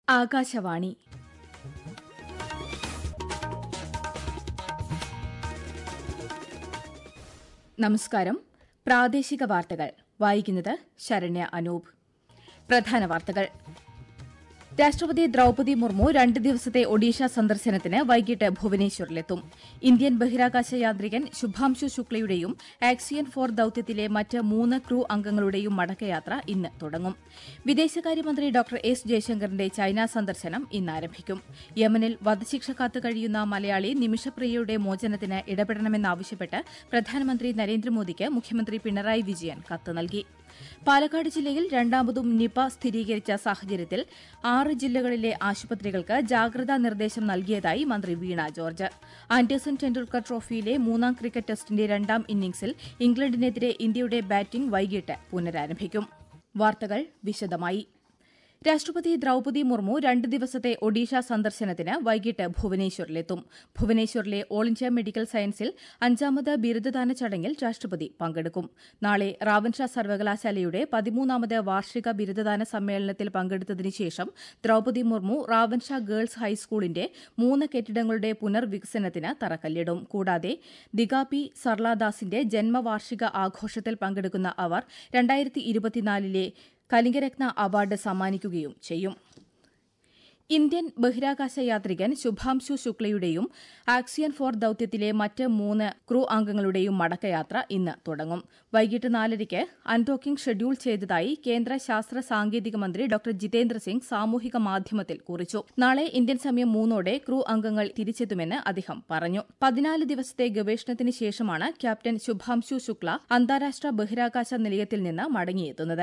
ആകാശവാണി നമസ്കാരം. പ്രാദേശിക വാർത്തകൾ വായിക്കുന്നത് ശരണ്യ അനൂപ്. പ്രധാന വാർത്തകൾ. രാഷ്ട്രപതി ദ്രൌപദി മുർമു 2 ദിവസത്തെ ഒഡീഷ സന്ദർശനത്തിന് വൈകിട്ട് ഭുവനേശ്വറിലെത്തും. ഇന്ത്യൻ ബഹിരാകാശ യാത്രികൻ ശുഭാംശു ശുക്ലയുടെയും ആക്സിയൻ 4 ദൌത്യത്തിലെ മറ്റ് 3 ക്രൂ അംഗങ്ങളുടെയും മടക്കയാത്ര ഇന്ന് തുടങ്ങും. വിദേശകാര്യമന്ത്രി ഡോക്ടർ എസ് ജയശങ്കറിന്റെ ചൈന സന്ദർശനം ഇന്ന് ആരംഭിക്കും. യമനിൽ വധശിക്ഷ കാത്തു കഴിയുന്ന മലയാളി നിമിഷപ്രിയയുടെ മോചനത്തിന് ഇടപെടണമെന്നാവശ്യപ്പെട്ട് പ്രധാനമന്ത്രി നരേന്ദ്രമോദിക്ക് മുഖ്യമന്ത്രി പിണറായി വിജയൻ കത്ത് നൽകി. പാലക്കാട് ജില്ലയിൽ രണ്ടാമതും നിപ സ്ഥിരീകരിച്ച സാഹചര്യത്തിൽ 6 ജില്ലകളിലെ ആശുപത്രികൾക്ക് ജാഗ്രതാ നിർദ്ദേശം നൽകിയതായി മന്ത്രി വീണ ജോർജ്. ആൻഡേഴ്സൺ ടെൻഡുൽക്കർ ട്രോഫിയിലെ 3ാം ക്രിക്കറ്റ് ടെസ്റ്റിന്റെ 2ാം ഇന്നിംഗ്സിൽ ഇംഗ്ലണ്ടിനെതിരെ ഇന്ത്യയുടെ ബാറ്റിംഗ് വൈകിട്ട് പുനരാരംഭിക്കും. വാർത്തകൾ വിശദമായി. രാഷ്ട്രപതി ദ്രൌപദി മുർമു 2 ദിവസത്തെ ഒഡീഷ സന്ദർശനത്തിന് വൈകിട്ട് ഭുവനേശ്വറിലെത്തും. ഭുവനേശ്വറിലെ ഓൾ ഇന്ത്യ മെഡിക്കൽ സയൻസിൽ 5ാമത് ബിരുദദാന ചടങ്ങിൽ രാഷ്ട്രപതി പങ്കെടുക്കും. നാളെ റാവൻഷാ സർവകലാശാലയുടെ 13ാമത് വാർഷിക ബിരുദദാന സമ്മേളനത്തിൽ പങ്കെടുത്തതിനു ശേഷം ദ്രൌപദി മുർമു റാവൻഷാ ഗേൾസ് ഹൈസ്കൂളിന്റെ 3 കെട്ടിടങ്ങളുടെ പുനർവികസനത്തിന് തറക്കല്ലിടും. കൂടാതെ ദിഗാപി സർലാദാസിന്റെ ജന്മവാർഷിക ആഘോഷത്തിൽ പങ്കെടുക്കുന്ന അവർ 2024 കലിംഗരത്ന അവാർഡ് സമ്മാനിക്കുകയും ചെയ്യും. ഇന്ത്യൻ ബഹിരാകാശ യാത്രികൻ ശുഭാംശു ശുക്ലയുടെയും ആക്സിയൻ 4 ദൌത്യത്തിലെ മറ്റ് 3 ക്രൂ അംഗങ്ങളുടെയും മടക്കയാത്ര ഇന്ന് തുടങ്ങും. വൈകിട്ട് 4:30 അൺഡോക്കിംഗ് ഷെഡ്യൂൾ ചെയ്തതായി കേന്ദ്ര ശാസ്ത്ര സാങ്കേതിക മന്ത്രി ഡോക്ടർ ജിതേന്ദ്ര സിംഗ് സാമൂഹിക മാധ്യമത്തിൽ കുറിച്ചു. നാളെ ഇന്ത്യൻ സമയം 3:00 ക്രൂ അംഗങ്ങൾ തിരിച്ചെത്തുമെന്ന് അദ്ദേഹം പറഞ്ഞു. 14 ദിവസത്തെ ഗവേഷണത്തിന് ശേഷമാണ് ക്യാപ്റ്റൻ ശുഭാംശു ശുക്ല അന്താരാഷ്ട്ര ബഹിരാകാശ നിലയത്തിൽ നിന്ന് മടങ്ങിയെത്തുന്നത്.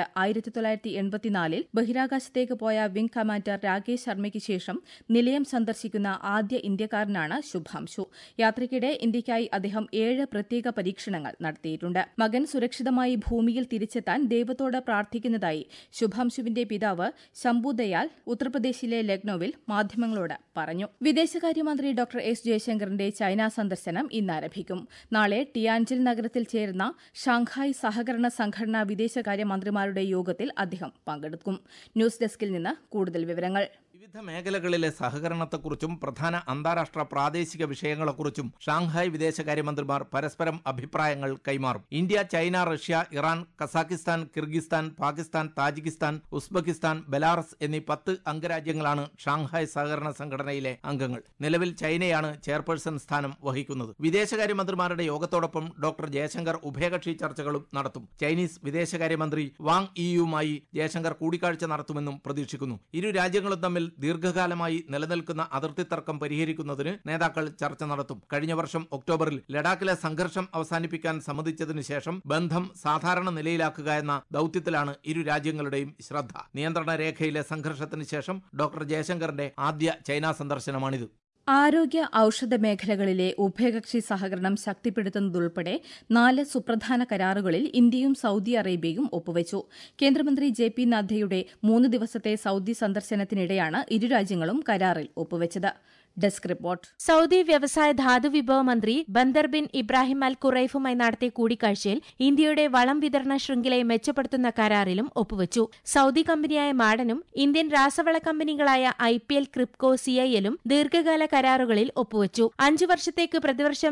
1984 ബഹിരാകാശത്തേക്ക് പോയ വിംഗ് കമാൻഡർ രാകേഷ് ശർമ്മയ്ക്ക് ശേഷം നിലയം സന്ദർശിക്കുന്ന ആദ്യ ഇന്ത്യക്കാരനാണ് ശുഭാംശു. യാത്രയ്ക്കിടെ ഇന്ത്യയ്ക്കായി അദ്ദേഹം 7 പ്രത്യേക പരീക്ഷണങ്ങൾ നടത്തിയിട്ടുണ്ട്. മകൻ സുരക്ഷിതമായി ഭൂമിയിൽ തിരിച്ചെത്താൻ ദൈവത്തോട് പ്രാർത്ഥിക്കുന്നതായി ശുഭാംശുവിന്റെ പിതാവ് ശംഭു ദയാൽ ഉത്തർപ്രദേശിലെ ലക്നൌവിൽ മാധ്യമങ്ങളോട് പറഞ്ഞു. വിദേശകാര്യമന്ത്രി ഡോക്ടർ എസ് ജയശങ്കറിന്റെ ചൈന സന്ദർശനം ഇന്ന് ആരംഭിക്കും. നാളെ ടിയാൻജിൻ നഗരത്തിൽ ചേരുന്ന ഷാങ്ഹായ് സഹകരണ സംഘടന വിദേശകാര്യമന്ത്രിമാരുടെ യോഗത്തിൽ അദ്ദേഹം പങ്കെടുക്കും. ന്യൂസ് ഡെസ്കിൽ നിന്ന് കൂടുതൽ വിവരങ്ങൾ. വിവിധ മേഖലകളിലെ സഹകരണത്തെക്കുറിച്ചും പ്രധാന അന്താരാഷ്ട്ര പ്രാദേശിക വിഷയങ്ങളെക്കുറിച്ചും ഷാങ്ഹായ് വിദേശകാര്യമന്ത്രിമാർ പരസ്പരം അഭിപ്രായങ്ങൾ കൈമാറും. India, China, Russia, Iran, Kazakhstan, Kyrgyzstan, Pakistan, Tajikistan, Uzbekistan, Belarus എന്നീ 10 അംഗരാജ്യങ്ങളാണ് ഷാങ്ഹായ് സഹകരണ സംഘടനയിലെ അംഗങ്ങൾ. നിലവിൽ ചൈനയാണ് ചെയർപേഴ്സൺ സ്ഥാനം വഹിക്കുന്നത്. വിദേശകാര്യമന്ത്രിമാരുടെ യോഗത്തോടൊപ്പം ഡോക്ടർ ജയശങ്കർ ഉഭയകക്ഷി ചർച്ചകളും നടത്തും. ചൈനീസ് വിദേശകാര്യമന്ത്രി വാങ് യിയുമായി ജയശങ്കർ കൂടിക്കാഴ്ച നടത്തുമെന്നും പ്രതീക്ഷിക്കുന്നു. ഇരു രാജ്യങ്ങളും തമ്മിൽ ദീർഘകാലമായി നിലനിൽക്കുന്ന അതിർത്തി തർക്കം പരിഹരിക്കുന്നതിന് നേതാക്കൾ ചർച്ച നടത്തും. കഴിഞ്ഞ വർഷം ഒക്ടോബറിൽ ലഡാക്കിലെ സംഘർഷം അവസാനിപ്പിക്കാൻ സമ്മതിച്ചതിനു ശേഷം ബന്ധം സാധാരണ നിലയിലാക്കുക എന്ന ദൌത്യത്തിലാണ് ഇരു രാജ്യങ്ങളുടെയും ശ്രദ്ധ. നിയന്ത്രണ രേഖയിലെ സംഘർഷത്തിന് ശേഷം ഡോക്ടർ ജയശങ്കറിന്റെ ആദ്യ ചൈന സന്ദർശനമാണിത്. ആരോഗ്യ ഔഷധ മേഖലകളിലെ ഉഭയകക്ഷി സഹകരണം ശക്തിപ്പെടുത്തുന്നതുൾപ്പെടെ 4 സുപ്രധാന കരാറുകളിൽ ഇന്ത്യയും സൌദി അറേബ്യയും ഒപ്പുവച്ചു. കേന്ദ്രമന്ത്രി ജെ.പി. നദ്ദയുടെ 3 ദിവസത്തെ സൌദി സന്ദർശനത്തിനിടെയാണ് ഇരു രാജ്യങ്ങളും കരാറിൽ ഒപ്പുവച്ചത്. Desk report. സൌദി വ്യവസായ ധാതുവിഭവ മന്ത്രി ബന്ദർ ബിൻ ഇബ്രാഹിം അൽ ഖുറൈഫുമായി നടത്തിയ കൂടിക്കാഴ്ചയിൽ ഇന്ത്യയുടെ വളം വിതരണ ശൃംഖലയെ മെച്ചപ്പെടുത്തുന്ന കരാറിലും ഒപ്പുവച്ചു. സൌദി കമ്പനിയായ മാഡനും ഇന്ത്യൻ രാസവള കമ്പനികളായ IPL, ക്രിപ്കോ, CIL-ഉം ദീർഘകാല കരാറുകളിൽ ഒപ്പുവച്ചു. 5 വർഷത്തേക്ക് പ്രതിവർഷം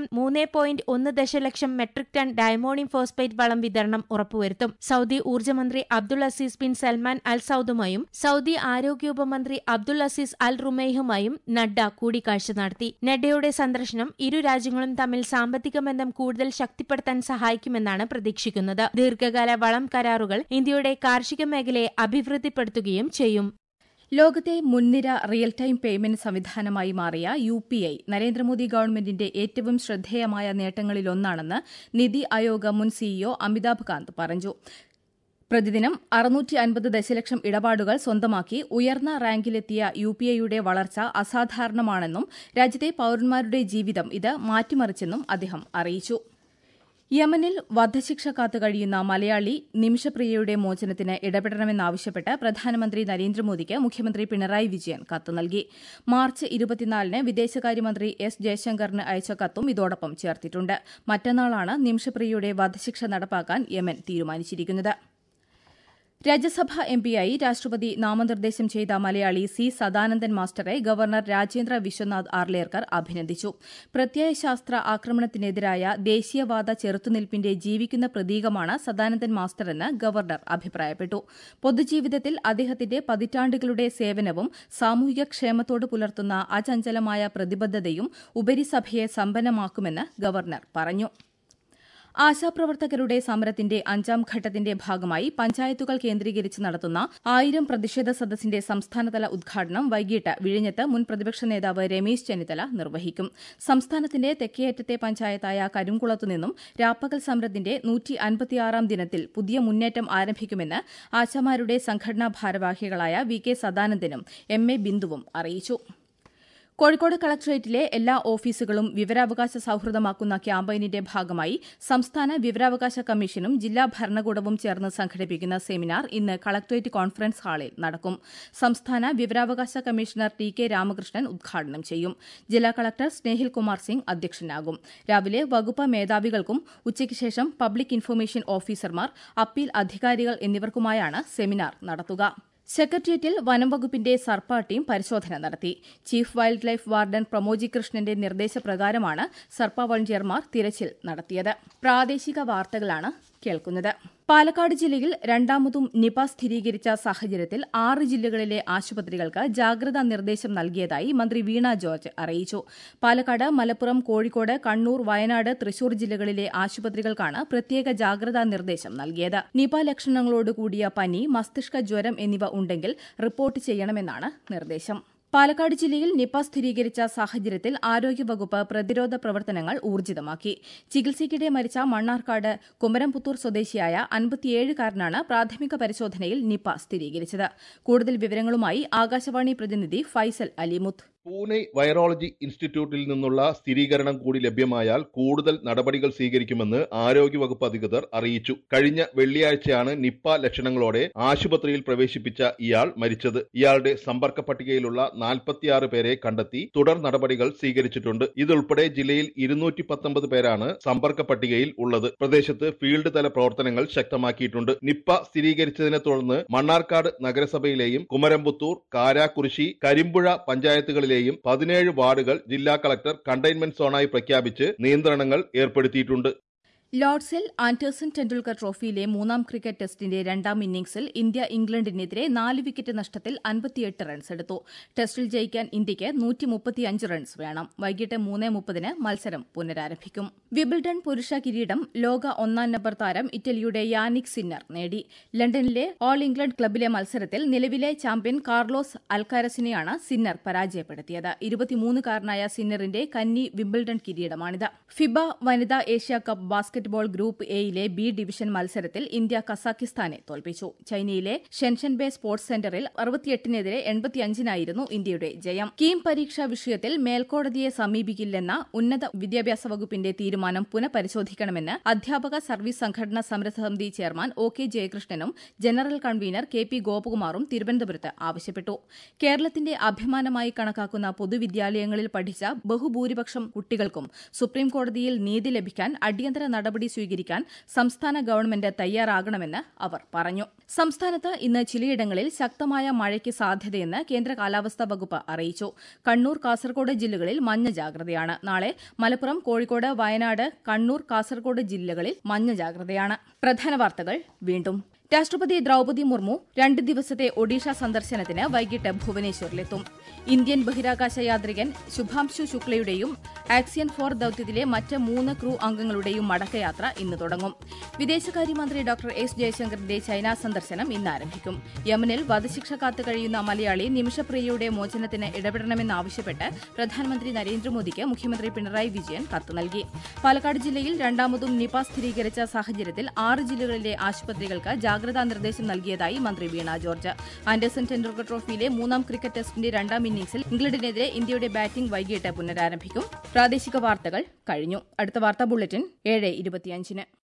3.1 ദശലക്ഷം മെട്രിക് ടൺ ഡയമോണിയം ഫോസ്ഫേറ്റ് വളം വിതരണം ഉറപ്പുവരുത്തും. സൌദി ഊർജ്ജമന്ത്രി Abdul Aziz bin Salman Al സൌദുമായും സൌദി ആരോഗ്യ ഉപമന്ത്രി അബ്ദുൾ അസീസ് അൽ റുമൈഹുമായും നഡ്ഡ കൂടിക്കാഴ്ച നടത്തി. നഡ്ഡയുടെ സന്ദർശനം ഇരു രാജ്യങ്ങളും തമ്മിൽ സാമ്പത്തിക ബന്ധം കൂടുതൽ ശക്തിപ്പെടുത്താൻ സഹായിക്കുമെന്നാണ് പ്രതീക്ഷിക്കുന്നത്. ദീർഘകാല വളം കരാറുകൾ ഇന്ത്യയുടെ കാർഷിക മേഖലയെ അഭിവൃദ്ധിപ്പെടുത്തുകയും ചെയ്യും. ലോകത്തെ മുൻനിര റിയൽ ടൈം പേയ്മെന്റ് സംവിധാനമായി മാറിയ UPI നരേന്ദ്രമോദി ഗവൺമെന്റിന്റെ ഏറ്റവും ശ്രദ്ധേയമായ നേട്ടങ്ങളിലൊന്നാണെന്ന് നിതി ആയോഗ് മുൻ CEO അമിതാഭ് കാന്ത് പറഞ്ഞു. പ്രതിദിനം 650 ദശലക്ഷം ഇടപാടുകൾ സ്വന്തമാക്കി ഉയർന്ന റാങ്കിലെത്തിയ UPIയുടെ വളർച്ച അസാധാരണമാണെന്നും രാജ്യത്തെ പൌരന്മാരുടെ ജീവിതം ഇത് മാറ്റിമറിച്ചെന്നും അദ്ദേഹം അറിയിച്ചു. യമനിൽ വധശിക്ഷ കാത്തു കഴിയുന്ന മലയാളി നിമിഷപ്രിയയുടെ മോചനത്തിന് ഇടപെടണമെന്നാവശ്യപ്പെട്ട് പ്രധാനമന്ത്രി നരേന്ദ്രമോദിക്ക് മുഖ്യമന്ത്രി പിണറായി വിജയൻ കത്ത് നൽകി. മാർച്ച് 24-ന് വിദേശകാര്യമന്ത്രി എസ് ജയശങ്കറിന് അയച്ച കത്തും ഇതോടൊപ്പം ചേർത്തിട്ടുണ്ട്. മറ്റന്നാളാണ് നിമിഷപ്രിയയുടെ വധശിക്ഷ നടപ്പാക്കാൻ യമൻ തീരുമാനിച്ചിരിക്കുന്നത്. രാജ്യസഭാ എംപിയായി രാഷ്ട്രപതി നാമനിർദ്ദേശം ചെയ്ത മലയാളി സി സദാനന്ദൻ മാസ്റ്ററെ ഗവർണർ രാജേന്ദ്ര വിശ്വനാഥ് ആർലേക്കർ അഭിനന്ദിച്ചു. പ്രത്യയശാസ്ത്ര ആക്രമണത്തിനെതിരായ ദേശീയവാദ ചെറുത്തുനിൽപ്പിന്റെ ജീവിക്കുന്ന പ്രതീകമാണ് സദാനന്ദൻ മാസ്റ്ററെന്ന് ഗവർണർ അഭിപ്രായപ്പെട്ടു. പൊതുജീവിതത്തിൽ അദ്ദേഹത്തിന്റെ പതിറ്റാണ്ടുകളുടെ സേവനവും സാമൂഹിക ക്ഷേമത്തോട് പുലർത്തുന്ന അചഞ്ചലമായ പ്രതിബദ്ധതയും ഉപരിസഭയെ സമ്പന്നമാക്കുമെന്ന് ഗവർണർ പറഞ്ഞു. ആശാപ്രവർത്തകരുടെ സമരത്തിന്റെ 5ാം ഘട്ടത്തിന്റെ ഭാഗമായി പഞ്ചായത്തുകൾ കേന്ദ്രീകരിച്ച് നടത്തുന്ന 1000 പ്രതിഷേധ സദസ്സിന്റെ സംസ്ഥാനതല ഉദ്ഘാടനം വൈകിട്ട് വിഴിഞ്ഞത്ത് മുൻ പ്രതിപക്ഷ നേതാവ് രമേശ് ചെന്നിത്തല നിർവഹിക്കും. സംസ്ഥാനത്തിന്റെ തെക്കേയറ്റത്തെ പഞ്ചായത്തായ കരിംകുളത്തുനിന്നും രാപ്പകൽ സമരത്തിന്റെ 156ാം ദിനത്തിൽ പുതിയ മുന്നേറ്റം ആരംഭിക്കുമെന്ന് ആശാമാരുടെ സംഘടനാ ഭാരവാഹികളായ വി കെ സദാനന്ദനും എം എ ബിന്ദുവും അറിയിച്ചു. കോഴിക്കോട് കളക്ടറേറ്റിലെ എല്ലാ ഓഫീസുകളും വിവരാവകാശ സൌഹൃദമാക്കുന്ന ക്യാമ്പയിനിന്റെ ഭാഗമായി സംസ്ഥാന വിവരാവകാശ കമ്മീഷനും ജില്ലാ ഭരണകൂടവും ചേർന്ന് സംഘടിപ്പിക്കുന്ന സെമിനാർ ഇന്ന് കളക്ടറേറ്റ് കോൺഫറൻസ് ഹാളിൽ നടക്കും. സംസ്ഥാന വിവരാവകാശ കമ്മീഷണർ ടി കെ രാമകൃഷ്ണൻ ഉദ്ഘാടനം ചെയ്യും. ജില്ലാ കളക്ടർ സ്നേഹിൽ കുമാർ സിംഗ് അധ്യക്ഷനാകും. രാവിലെ വകുപ്പ് മേധാവികൾക്കും ഉച്ചയ്ക്ക് ശേഷം പബ്ലിക് ഇൻഫർമേഷൻ ഓഫീസർമാർ, അപ്പീൽ അധികാരികൾ എന്നിവർക്കുമായാണ് സെമിനാർ നടത്തുക. സെക്രട്ടേറിയറ്റിൽ വനംവകുപ്പിന്റെ സർപ്പ ടീം പരിശോധന നടത്തി. ചീഫ് വൈൽഡ് ലൈഫ് വാർഡൻ പ്രമോജി കൃഷ്ണന്റെ നിർദ്ദേശപ്രകാരമാണ് സർപ്പ വോളണ്ടിയർമാർ തിരച്ചിൽ നടത്തിയത്. പ്രാദേശിക വാർത്തകളാണ് കേൾക്കുന്നത്. പാലക്കാട് ജില്ലയിൽ രണ്ടാമതും നിപ സ്ഥിരീകരിച്ച സാഹചര്യത്തിൽ 6 ജില്ലകളിലെ ആശുപത്രികൾക്ക് ജാഗ്രതാ നിർദ്ദേശം നൽകിയതായി മന്ത്രി വീണ ജോർജ് അറിയിച്ചു. പാലക്കാട്, മലപ്പുറം, കോഴിക്കോട്, കണ്ണൂർ, വയനാട്, തൃശൂർ ജില്ലകളിലെ ആശുപത്രികൾക്കാണ് പ്രത്യേക ജാഗ്രതാ നിർദ്ദേശം നൽകിയത്. നിപ ലക്ഷണങ്ങളോടുകൂടിയ പനി, മസ്തിഷ്ക ജ്വരം എന്നിവ ഉണ്ടെങ്കിൽ റിപ്പോർട്ട് ചെയ്യണമെന്നാണ് നിർദ്ദേശം. പാലക്കാട് ജില്ലയിൽ നിപ സ്ഥിരീകരിച്ച സാഹചര്യത്തിൽ ആരോഗ്യവകുപ്പ് പ്രതിരോധ പ്രവർത്തനങ്ങൾ ഊർജിതമാക്കി. ചികിത്സയ്ക്കിടെ മരിച്ച മണ്ണാർക്കാട് കുമരംപുത്തൂർ സ്വദേശിയായ 57-കാരനാണ് പ്രാഥമിക പരിശോധനയിൽ നിപ സ്ഥിരീകരിച്ചത്. കൂടുതൽ വിവരങ്ങളുമായി ആകാശവാണി പ്രതിനിധി ഫൈസൽ അലിമുത്ത്. പൂനെ വൈറോളജി ഇൻസ്റ്റിറ്റ്യൂട്ടിൽ നിന്നുള്ള സ്ഥിരീകരണം കൂടി ലഭ്യമായാൽ കൂടുതൽ നടപടികൾ സ്വീകരിക്കുമെന്ന് ആരോഗ്യവകുപ്പ് അധികൃതർ അറിയിച്ചു. കഴിഞ്ഞ വെള്ളിയാഴ്ചയാണ് നിപ്പ ലക്ഷണങ്ങളോടെ ആശുപത്രിയിൽ പ്രവേശിപ്പിച്ച ഇയാൾ മരിച്ചത്. ഇയാളുടെ സമ്പർക്ക പട്ടികയിലുള്ള 46 പേരെ കണ്ടെത്തി തുടർ നടപടികൾ സ്വീകരിച്ചിട്ടുണ്ട്. ഇതുൾപ്പെടെ ജില്ലയിൽ 219 പേരാണ് സമ്പർക്ക പട്ടികയിൽ ഉള്ളത്. പ്രദേശത്ത് ഫീൽഡ് തല പ്രവർത്തനങ്ങൾ ശക്തമാക്കിയിട്ടുണ്ട്. നിപ്പ സ്ഥിരീകരിച്ചതിനെ തുടർന്ന് മണ്ണാർക്കാട് നഗരസഭയിലെയും കുമരംപുത്തൂർ, കാരാക്കുറിശി, കരിമ്പുഴ പഞ്ചായത്തുകളിലെ 17 വാർഡുകൾ ജില്ലാ കളക്ടർ കണ്ടെയ്ൻമെന്റ് സോണായി പ്രഖ്യാപിച്ച് നിയന്ത്രണങ്ങൾ ഏർപ്പെടുത്തിയിട്ടുണ്ട്. ലോർഡ്സിൽ ആൻഡേഴ്സൺ ടെൻഡുൽക്കർ ട്രോഫിയിലെ 3ാം ക്രിക്കറ്റ് ടെസ്റ്റിന്റെ 2ാം ഇന്നിംഗ്സിൽ ഇന്ത്യ ഇംഗ്ലണ്ടിനെതിരെ 4 വിക്കറ്റ് നഷ്ടത്തിൽ 58 റൺസ് എടുത്തു. ടെസ്റ്റിൽ ജയിക്കാൻ ഇന്ത്യയ്ക്ക് 135 റൺസ് വേണം. വൈകിട്ട് 3:30 മത്സരം പുനരാരംഭിക്കും. വിംബിൾഡൺ പുരുഷ കിരീടം ലോക 1ാം നമ്പർ താരം ഇറ്റലിയുടെ യാനിക് സിന്നർ നേടി. ലണ്ടനിലെ ഓൾ ഇംഗ്ലണ്ട് ക്ലബിലെ മത്സരത്തിൽ നിലവിലെ ചാമ്പ്യൻ കാർലോസ് അൽക്കാരസിനെയാണ് സിന്നർ പരാജയപ്പെടുത്തിയത്. 23-കാരനായ സിന്നറിന്റെ കന്നി വിംബിൾഡൺ കിരീടമാണിത്. ഫിബ വനിതാ ഏഷ്യ കപ്പ് ബാസ്കറ്റ്ബോൾ ഗ്രൂപ്പ് എയിലെ ബി ഡിവിഷൻ മത്സരത്തിൽ ഇന്ത്യ കസാഖിസ്ഥാനെ തോൽപ്പിച്ചു. ചൈനയിലെ ഷെൻഷൻബേ സ്പോർട്സ് സെന്ററിൽ 68-നെതിരെ 85-നായിരുന്നു ഇന്ത്യയുടെ ജയം. കീം പരീക്ഷാ വിഷയത്തിൽ മേൽക്കോടതിയെ സമീപിക്കില്ലെന്ന ഉന്നത വിദ്യാഭ്യാസ വകുപ്പിന്റെ തീരുമാനം പുനഃപരിശോധിക്കണമെന്ന് അധ്യാപക സർവീസ് സംഘടനാ സമരസമിതി ചെയർമാൻ ഒ കെ ജയകൃഷ്ണനും ജനറൽ കൺവീനർ കെ പി ഗോപകുമാറും തിരുവനന്തപുരത്ത് ആവശ്യപ്പെട്ടു. കേരളത്തിന്റെ അഭിമാനമായി കണക്കാക്കുന്ന പൊതുവിദ്യാലയങ്ങളിൽ പഠിച്ച ബഹുഭൂരിപക്ഷം കുട്ടികൾക്കും സുപ്രീംകോടതിയിൽ നീതി ലഭിക്കാൻ അടിയന്തര നടപടി സ്വീകരിക്കാൻ സംസ്ഥാന ഗവൺമെന്റ് തയ്യാറാകണമെന്ന് അവർ പറഞ്ഞു. സംസ്ഥാനത്ത് ഇന്ന് ചിലയിടങ്ങളിൽ ശക്തമായ മഴയ്ക്ക് സാധ്യതയെന്ന് കേന്ദ്ര കാലാവസ്ഥാ വകുപ്പ് അറിയിച്ചു. കണ്ണൂർ, കാസർഗോഡ് ജില്ലകളിൽ മഞ്ഞ ജാഗ്രതയാണ്. നാളെ മലപ്പുറം, കോഴിക്കോട്, വയനാട്, കണ്ണൂർ, കാസർഗോഡ് ജില്ലകളിൽ മഞ്ഞ ജാഗ്രതയാണ്. പ്രധാന വാർത്തകൾ വീണ്ടും. രാഷ്ട്രപതി ദ്രൌപദി മുർമു 2 ദിവസത്തെ ഒഡീഷ സന്ദർശനത്തിന് വൈകിട്ട് ഭുവനേശ്വറിലെത്തും. ഇന്ത്യൻ ബഹിരാകാശ യാത്രികൻ ശുഭാംശു ശുക്ലയുടെയും ആക്സിയൻ 4 ദൌത്യത്തിലെ മറ്റ് 3 ക്രൂ അംഗങ്ങളുടെയും മടക്കയാത്ര ഇന്ന് തുടങ്ങും. വിദേശകാര്യമന്ത്രി ഡോക്ടർ എസ് ജയശങ്കറിന്റെ ചൈന സന്ദർശനം ഇന്ന് ആരംഭിക്കും. യമനിൽ വധശിക്ഷ കാത്തു കഴിയുന്ന മലയാളി നിമിഷപ്രിയയുടെ മോചനത്തിന് ഇടപെടണമെന്നാവശ്യപ്പെട്ട് പ്രധാനമന്ത്രി നരേന്ദ്രമോദിക്ക് മുഖ്യമന്ത്രി പിണറായി വിജയൻ കത്ത് നൽകി. പാലക്കാട് ജില്ലയിൽ രണ്ടാമതും നിപ സ്ഥിരീകരിച്ച സാഹചര്യത്തിൽ 6 ജില്ലകളിലെ ആശുപത്രികൾക്ക് ജാഗ്രതാ നിർദ്ദേശം നൽകിയതായി മന്ത്രി വീണ ജോർജ്. ആൻഡേഴ്സൺ ടെൻഡുൽക്കർ ട്രോഫിയിലെ 3ാം ക്രിക്കറ്റ് ടെസ്റ്റിന്റെ 2ാം ഇന്നിംഗ്സിൽ ഇംഗ്ലണ്ടിനെതിരെ ഇന്ത്യയുടെ ബാറ്റിംഗ് വൈകിട്ട് പുനരാരംഭിക്കും. പ്രാദേശിക വാർത്തകൾ കഴിഞ്ഞു. അടുത്ത വാർത്താ ബുള്ളറ്റിൻ 7:25-ന്.